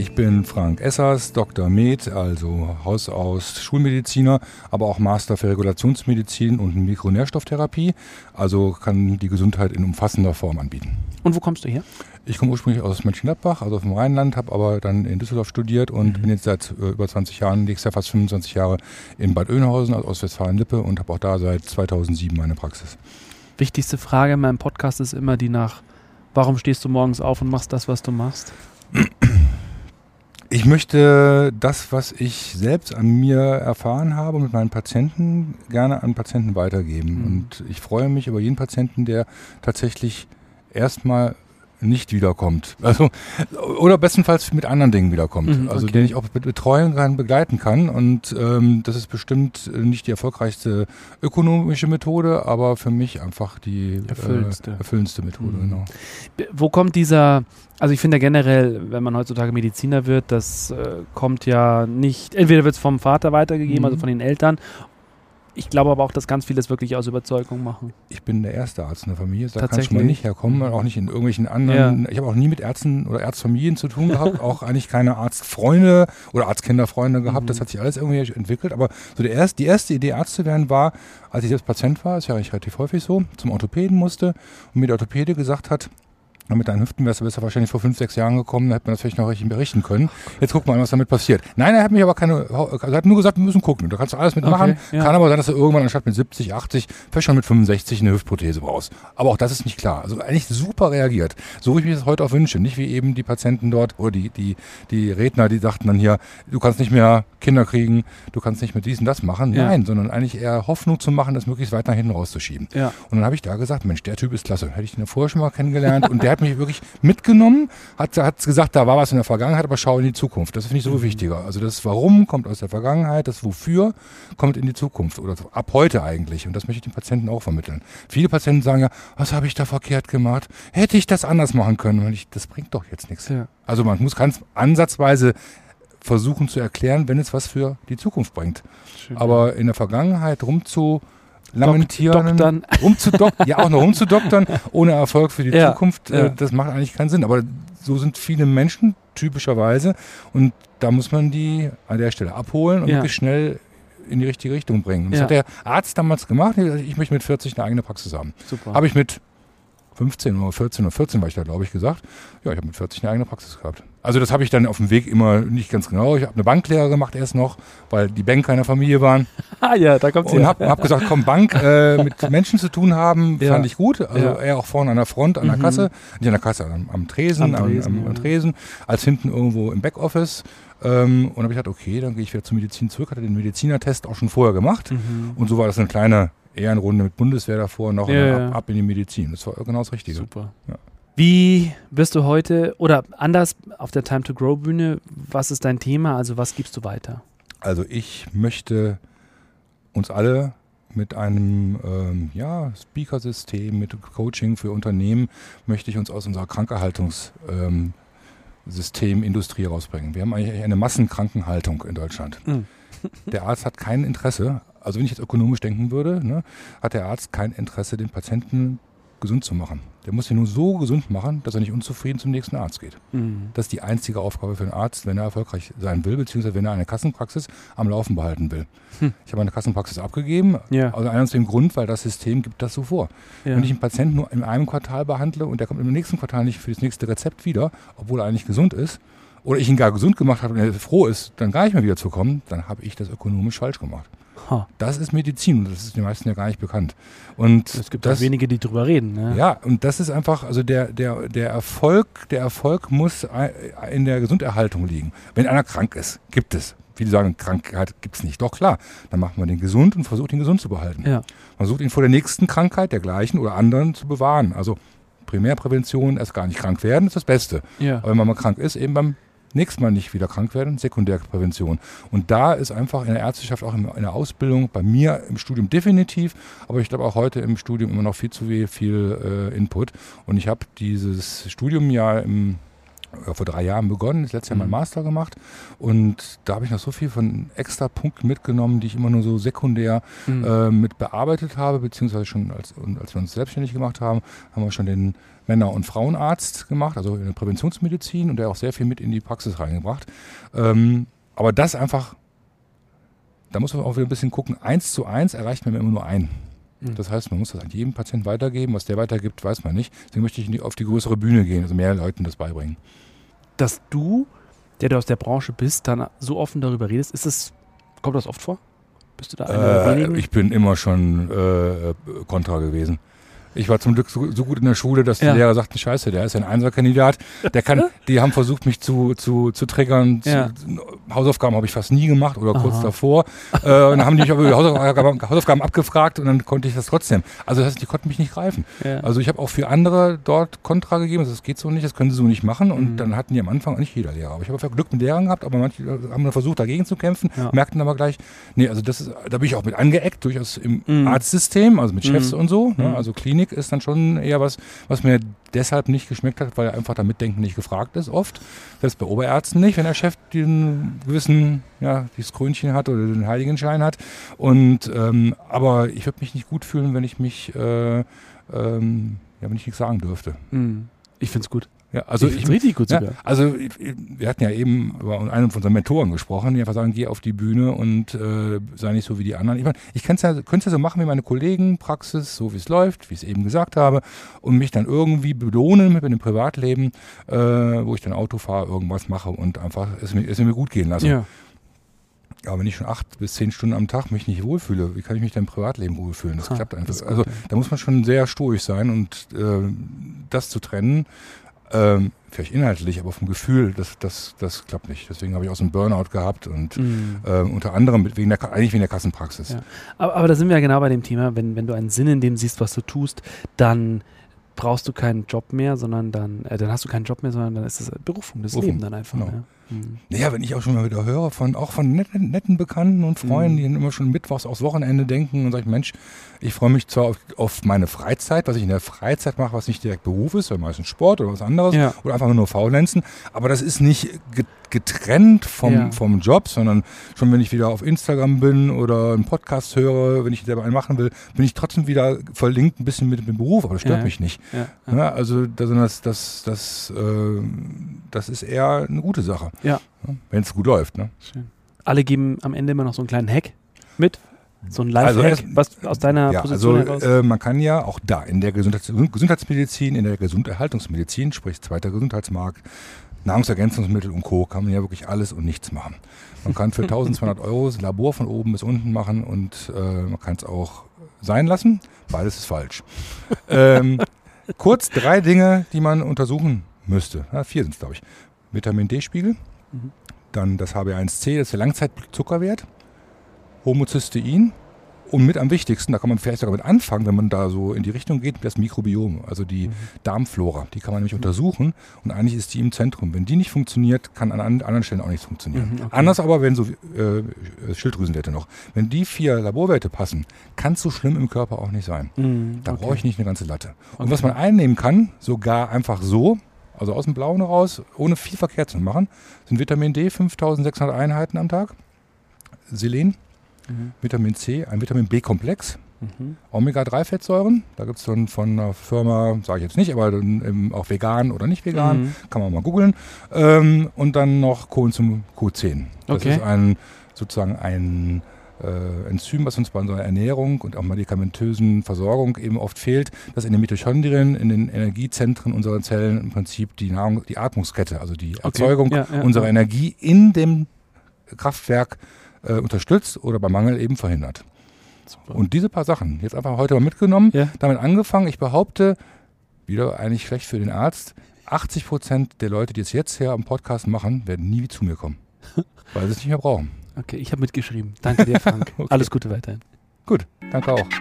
Ich bin Frank Essers, Dr. Med, also Haus aus Schulmediziner, aber auch Master für Regulationsmedizin und Mikronährstofftherapie. Also kann die Gesundheit in umfassender Form anbieten. Und wo kommst du her? Ich komme ursprünglich aus Mönchengladbach, also aus dem Rheinland, habe aber dann in Düsseldorf studiert und bin jetzt seit über 20 Jahren, nächstes Jahr fast 25 Jahre in Bad Oeynhausen, also aus Westfalen-Lippe, und habe auch da seit 2007 meine Praxis. Wichtigste Frage in meinem Podcast ist immer die nach, warum stehst du morgens auf und machst das, was du machst? Ich möchte das, was ich selbst an mir erfahren habe mit meinen Patienten, gerne an Patienten weitergeben. Und ich freue mich über jeden Patienten, der tatsächlich erstmal nicht wiederkommt. Also, oder bestenfalls mit anderen Dingen wiederkommt. Also den ich auch betreuen kann, begleiten kann. Und das ist bestimmt nicht die erfolgreichste ökonomische Methode, aber für mich einfach die erfüllendste Methode. Genau. Wo kommt also ich finde ja generell, wenn man heutzutage Mediziner wird, das kommt ja nicht, entweder wird es vom Vater weitergegeben, also von den Eltern. Ich glaube aber auch, dass ganz viele es wirklich aus Überzeugung machen. Ich bin der erste Arzt in der Familie, da kann ich mal nicht herkommen, auch nicht in irgendwelchen anderen, Ich habe auch nie mit Ärzten oder Arztfamilien zu tun gehabt, auch eigentlich keine Arztfreunde oder Arztkinderfreunde gehabt, das hat sich alles irgendwie entwickelt, aber so die erste Idee, Arzt zu werden, war, als ich selbst Patient war, ist ja eigentlich relativ häufig so, zum Orthopäden musste und mir der Orthopäde gesagt hat, mit deinen Hüften wärst du wahrscheinlich vor 5, 6 Jahren gekommen, da hätte man das vielleicht noch richtig berichten können. Jetzt guck mal an, was damit passiert. Nein, er hat mich aber er hat nur gesagt, wir müssen gucken. Da kannst du alles mitmachen. Kann aber sein, dass du irgendwann anstatt mit 70, 80, vielleicht schon mit 65 eine Hüftprothese brauchst. Aber auch das ist nicht klar. Also eigentlich super reagiert. So wie ich mir das heute auch wünsche. Nicht wie eben die Patienten dort oder die Redner, die sagten dann hier, du kannst nicht mehr Kinder kriegen, du kannst nicht mehr dies und das machen. Ja. Nein, sondern eigentlich eher Hoffnung zu machen, das möglichst weit nach hinten rauszuschieben. Ja. Und dann habe ich da gesagt, Mensch, der Typ ist klasse. Hätte ich den vorher schon mal kennengelernt und der hat mich wirklich mitgenommen, hat gesagt, da war was in der Vergangenheit, aber schau in die Zukunft. Das finde ich so wichtiger. Also das Warum kommt aus der Vergangenheit, das Wofür kommt in die Zukunft oder ab heute eigentlich. Und das möchte ich den Patienten auch vermitteln. Viele Patienten sagen ja, was habe ich da verkehrt gemacht? Hätte ich das anders machen können? Und das bringt doch jetzt nichts. Ja. Also man muss ganz ansatzweise versuchen zu erklären, wenn es was für die Zukunft bringt. Schön, aber in der Vergangenheit lamentieren, rumzudoktern, ohne Erfolg für die Zukunft, das macht eigentlich keinen Sinn. Aber so sind viele Menschen typischerweise und da muss man die an der Stelle abholen und wirklich schnell in die richtige Richtung bringen. Und das hat der Arzt damals gemacht. Ich möchte mit 40 eine eigene Praxis haben. Super. Habe ich mit 15 oder 14 war ich da, glaube ich, gesagt. Ja, ich habe mit 40 eine eigene Praxis gehabt. Also das habe ich dann auf dem Weg immer nicht ganz genau. Ich habe eine Banklehre gemacht erst noch, weil die Banker in der Familie waren. Ja, da kommt sie. Und habe gesagt, komm, Bank mit Menschen zu tun haben, fand ich gut. Also eher auch vorne an der Front, an der Kasse. Nicht an der Kasse, am Tresen, am Tresen, als hinten irgendwo im Backoffice. Und habe ich gedacht, okay, dann gehe ich wieder zur Medizin zurück. Hatte den Medizinertest auch schon vorher gemacht. Und so war das eine kleine Ehrenrunde mit Bundeswehr davor noch ab in die Medizin. Das war genau das Richtige. Super. Ja. Wie wirst du heute, oder anders auf der Time to Grow Bühne, was ist dein Thema? Also was gibst du weiter? Also ich möchte uns alle mit einem Speaker-System, mit Coaching für Unternehmen, möchte ich uns aus unserer Krankenhaltungssystemindustrie rausbringen. Wir haben eigentlich eine Massenkrankenhaltung in Deutschland. Der Arzt hat kein Interesse, also wenn ich jetzt ökonomisch denken würde, hat der Arzt kein Interesse, den Patienten gesund zu machen. Der muss ihn nur so gesund machen, dass er nicht unzufrieden zum nächsten Arzt geht. Das ist die einzige Aufgabe für einen Arzt, wenn er erfolgreich sein will, beziehungsweise wenn er eine Kassenpraxis am Laufen behalten will. Ich habe eine Kassenpraxis abgegeben, also aus dem Grund, weil das System gibt das so vor. Wenn ich einen Patienten nur in einem Quartal behandle und der kommt im nächsten Quartal nicht für das nächste Rezept wieder, obwohl er eigentlich gesund ist, oder ich ihn gar gesund gemacht habe und er froh ist, dann gar nicht mehr wieder zu kommen, dann habe ich das ökonomisch falsch gemacht. Das ist Medizin und das ist den meisten ja gar nicht bekannt. Und es gibt auch wenige, die drüber reden. Ne? Ja, und das ist einfach, also der Erfolg muss in der Gesunderhaltung liegen. Wenn einer krank ist, gibt es. Viele sagen, Krankheit gibt es nicht. Doch klar, dann macht man den gesund und versucht ihn gesund zu behalten. Ja. Man versucht ihn vor der nächsten Krankheit, der gleichen oder anderen, zu bewahren. Also Primärprävention, erst gar nicht krank werden, ist das Beste. Ja. Aber wenn man mal krank ist, eben beim nächstes Mal nicht wieder krank werden, Sekundärprävention. Und da ist einfach in der Ärzteschaft, auch in der Ausbildung, bei mir im Studium definitiv, aber ich glaube auch heute im Studium immer noch viel zu viel Input. Und ich habe dieses Studium ja im vor 3 Jahren begonnen, letztes Jahr meinen Master gemacht und da habe ich noch so viel von extra Punkten mitgenommen, die ich immer nur so sekundär mit bearbeitet habe, beziehungsweise schon als wir uns selbstständig gemacht haben, haben wir schon den Männer- und Frauenarzt gemacht, also in der Präventionsmedizin und der auch sehr viel mit in die Praxis reingebracht. Aber das einfach, da muss man auch wieder ein bisschen gucken, 1:1 erreicht man immer nur einen. Das heißt, man muss das an jedem Patienten weitergeben. Was der weitergibt, weiß man nicht. Deswegen möchte ich auf die größere Bühne gehen, also mehr Leuten das beibringen. Dass du, der du aus der Branche bist, dann so offen darüber redest, kommt das oft vor? Bist du da einer der wenigen? Ich bin immer schon kontra gewesen. Ich war zum Glück so gut in der Schule, dass die Lehrer sagten, scheiße, der ist ein Einserkandidat. Die haben versucht, mich zu triggern. Ja. Hausaufgaben habe ich fast nie gemacht oder kurz davor. Dann haben die mich aber Hausaufgaben abgefragt und dann konnte ich das trotzdem. Also das heißt, die konnten mich nicht greifen. Ja. Also ich habe auch für andere dort Kontra gegeben. Also das geht so nicht, das können sie so nicht machen. Und dann hatten die am Anfang, nicht jeder Lehrer, aber ich habe Glück mit Lehrern gehabt, aber manche haben dann versucht, dagegen zu kämpfen, merkten aber gleich, nee, also da bin ich auch mit angeeckt, durchaus im Arztsystem, also mit Chefs und so, ne, also Klinik ist dann schon eher was mir deshalb nicht geschmeckt hat, weil einfach da Mitdenken nicht gefragt ist oft. Selbst bei Oberärzten nicht, wenn der Chef den gewissen, dieses Krönchen hat oder den Heiligenschein hat. Und aber ich würde mich nicht gut fühlen, wenn ich mich, wenn ich nichts sagen dürfte. Ich finde es gut. Ja, also ich finde es richtig gut sogar. Ja, also wir hatten ja eben über einen von unseren Mentoren gesprochen, die einfach sagen, geh auf die Bühne und sei nicht so wie die anderen. Ich meine, ich könnte es ja so machen wie meine Kollegen, Praxis, so wie es läuft, wie ich es eben gesagt habe, und mich dann irgendwie belohnen mit dem Privatleben, wo ich dann Auto fahre, irgendwas mache und einfach es mir gut gehen lasse. Ja. Ja, wenn ich schon 8 bis 10 Stunden am Tag mich nicht wohlfühle, wie kann ich mich dann im Privatleben wohlfühlen? Das klappt einfach. Gut, also da muss man schon sehr stoisch sein und das zu trennen, vielleicht inhaltlich, aber vom Gefühl, das klappt nicht. Deswegen habe ich auch so einen Burnout gehabt und unter anderem wegen der Kassenpraxis. Ja. Aber da sind wir ja genau bei dem Thema, wenn du einen Sinn in dem siehst, was du tust, dann brauchst du keinen Job mehr, sondern dann hast du keinen Job mehr, sondern dann ist das Berufung, das Leben dann einfach. Genau. Naja, wenn ich auch schon mal wieder höre von netten Bekannten und Freunden, die dann immer schon mittwochs aufs Wochenende denken und sagen, Mensch, ich freue mich zwar auf meine Freizeit, was ich in der Freizeit mache, was nicht direkt Beruf ist, weil meistens Sport oder was anderes oder einfach nur faulenzen, aber das ist nicht getrennt vom Job, sondern schon wenn ich wieder auf Instagram bin oder einen Podcast höre, wenn ich selber einen machen will, bin ich trotzdem wieder verlinkt ein bisschen mit dem Beruf, aber das stört mich nicht. Ja, also das ist eher eine gute Sache. Ja. Wenn es gut läuft. Ne? Schön. Alle geben am Ende immer noch so einen kleinen Hack mit. So ein Live-Hack, was aus deiner Position heraus? Man kann ja auch da in der Gesundheitsmedizin, in der Gesunderhaltungsmedizin, sprich zweiter Gesundheitsmarkt, Nahrungsergänzungsmittel und Co. kann man ja wirklich alles und nichts machen. Man kann für 1.200 € das Labor von oben bis unten machen und man kann es auch sein lassen. Beides ist falsch. Kurz 3 Dinge, die man untersuchen müsste. 4 sind es, glaube ich. Vitamin D-Spiegel, dann das HbA1c, das ist der Langzeitzuckerwert, Homozystein und mit am wichtigsten, da kann man vielleicht sogar mit anfangen, wenn man da so in die Richtung geht, das Mikrobiom, also die Darmflora. Die kann man nämlich untersuchen und eigentlich ist die im Zentrum. Wenn die nicht funktioniert, kann an anderen Stellen auch nichts funktionieren. Okay. Anders aber, wenn so Schilddrüsenwerte noch. Wenn die 4 Laborwerte passen, kann es so schlimm im Körper auch nicht sein. Da brauche ich nicht eine ganze Latte. Und was man einnehmen kann, sogar einfach so, also aus dem Blauen heraus, ohne viel Verkehr zu machen, sind Vitamin D 5.600 Einheiten am Tag, Selen, Vitamin C, ein Vitamin B-Komplex, Omega-3-Fettsäuren, da gibt es dann von einer Firma, sage ich jetzt nicht, aber dann auch vegan oder nicht vegan, kann man mal googeln, und dann noch Coenzym Q10. Das ist sozusagen ein Enzym, was uns bei unserer Ernährung und auch medikamentösen Versorgung eben oft fehlt, das in den Mitochondrien, in den Energiezentren unserer Zellen im Prinzip die Atmungskette, also die Erzeugung unserer Energie in dem Kraftwerk unterstützt oder bei Mangel eben verhindert. Super. Und diese paar Sachen, jetzt einfach heute mal mitgenommen, damit angefangen, ich behaupte, wieder eigentlich schlecht für den Arzt, 80% der Leute, die es jetzt hier am Podcast machen, werden nie zu mir kommen, weil sie es nicht mehr brauchen. Okay, ich habe mitgeschrieben. Danke dir, Frank. Okay. Alles Gute weiterhin. Gut, danke auch.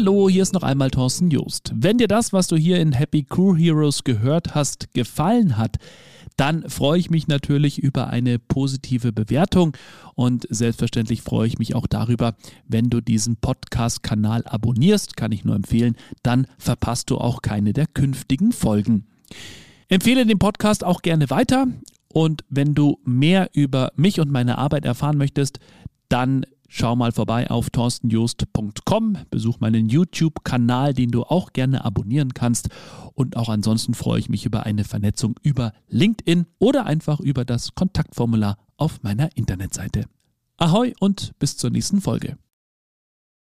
Hallo, hier ist noch einmal Thorsten Joost. Wenn dir das, was du hier in Happy Crew Heroes gehört hast, gefallen hat, dann freue ich mich natürlich über eine positive Bewertung und selbstverständlich freue ich mich auch darüber, wenn du diesen Podcast-Kanal abonnierst, kann ich nur empfehlen, dann verpasst du auch keine der künftigen Folgen. Empfehle den Podcast auch gerne weiter und wenn du mehr über mich und meine Arbeit erfahren möchtest, dann schau mal vorbei auf thorstenjoost.com, besuch meinen YouTube-Kanal, den du auch gerne abonnieren kannst und auch ansonsten freue ich mich über eine Vernetzung über LinkedIn oder einfach über das Kontaktformular auf meiner Internetseite. Ahoi und bis zur nächsten Folge.